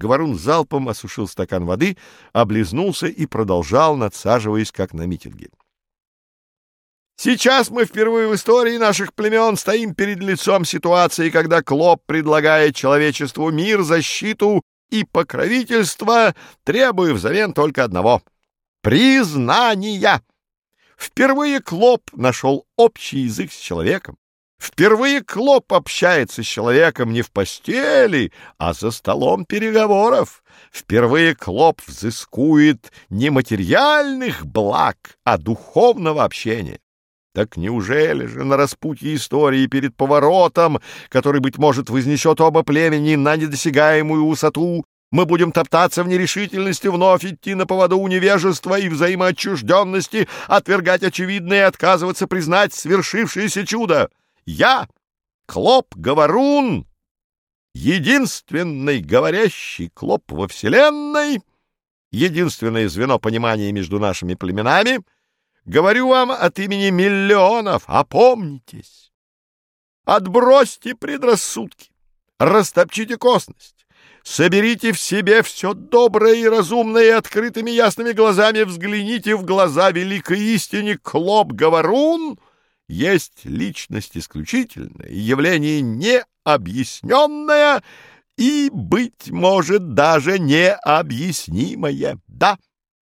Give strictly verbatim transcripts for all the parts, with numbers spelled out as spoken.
Говорун залпом осушил стакан воды, облизнулся и продолжал, надсаживаясь, как на митинге. Сейчас мы впервые в истории наших племен стоим перед лицом ситуации, когда Клоп предлагает человечеству мир, защиту и покровительство, требуя взамен только одного — признания. Впервые Клоп нашел общий язык с человеком. Впервые Клоп общается с человеком не в постели, а за столом переговоров. Впервые Клоп взыскует не материальных благ, а духовного общения. Так неужели же на распутье истории перед поворотом, который, быть может, вознесет оба племени на недосягаемую высоту, мы будем топтаться в нерешительности, вновь идти на поводу у невежества и взаимоотчужденности, отвергать очевидное и отказываться признать свершившееся чудо? Я, Клоп-говорун, единственный говорящий Клоп во вселенной, единственное звено понимания между нашими племенами, говорю вам от имени миллионов: опомнитесь, отбросьте предрассудки, растопчите косность, соберите в себе все доброе и разумное и открытыми ясными глазами взгляните в глаза великой истине. Клоп-говорун есть личность исключительная, явление необъясненное и, быть может, даже необъяснимое. Да,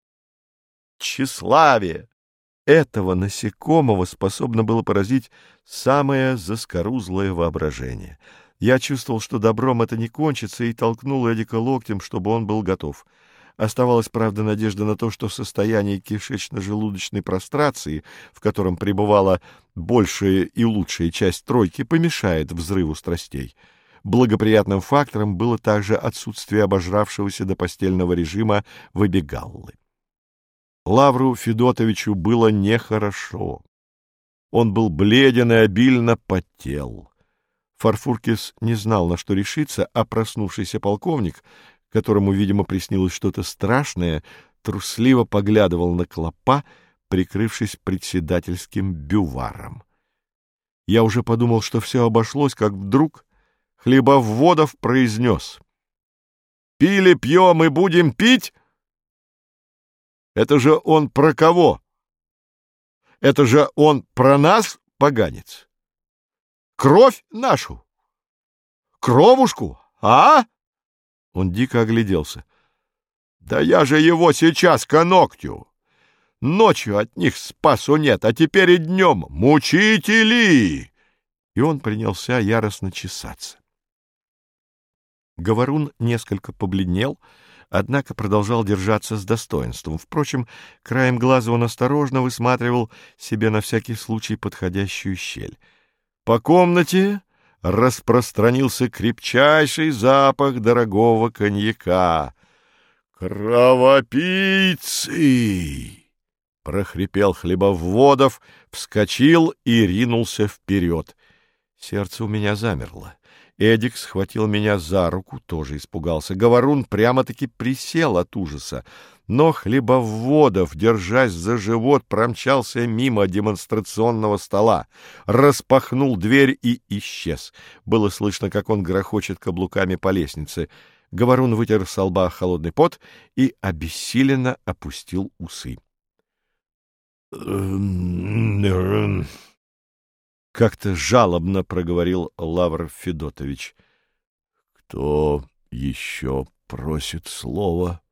тщеславие этого насекомого способно было поразить самое заскорузлое воображение. Я чувствовал, что добром это не кончится, и толкнул Эдика локтем, чтобы он был готов. Оставалась, правда, надежда на то, что состояние кишечно-желудочной прострации, в котором пребывала большая и лучшая часть тройки, помешает взрыву страстей. Благоприятным фактором было также отсутствие обожравшегося до постельного режима выбегаллы. Лавру Федотовичу было нехорошо. Он был бледен и обильно потел. Фарфуркис не знал, на что решиться, а проснувшийся полковник, которому, видимо, приснилось что-то страшное, трусливо поглядывал на Клопа, прикрывшись председательским бюваром. Я уже подумал, что все обошлось, как вдруг Хлебоводов произнес: «Пили, пьем и будем пить? Это же он про кого? Это же он про нас, поганец? Кровь нашу? Кровушку, а?» Он дико огляделся. «Да я же его сейчас к ногтю! Ночью от них спасу нет, а теперь и днем мучители!» И он принялся яростно чесаться. Говорун несколько побледнел, однако продолжал держаться с достоинством. Впрочем, краем глаза он осторожно высматривал себе на всякий случай подходящую щель. По комнате распространился крепчайший запах дорогого коньяка. «Кровопийцы!» — прохрипел Хлебоводов, вскочил и ринулся вперед. Сердце у меня замерло. Эдик схватил меня за руку, тоже испугался. Говорун прямо-таки присел от ужаса. Но Хлебоводов, держась за живот, промчался мимо демонстрационного стола, распахнул дверь и исчез. Было слышно, как он грохочет каблуками по лестнице. Говорун вытер со лба холодный пот и обессиленно опустил усы. Как-то жалобно проговорил Лавр Федотович. — Кто еще просит слова?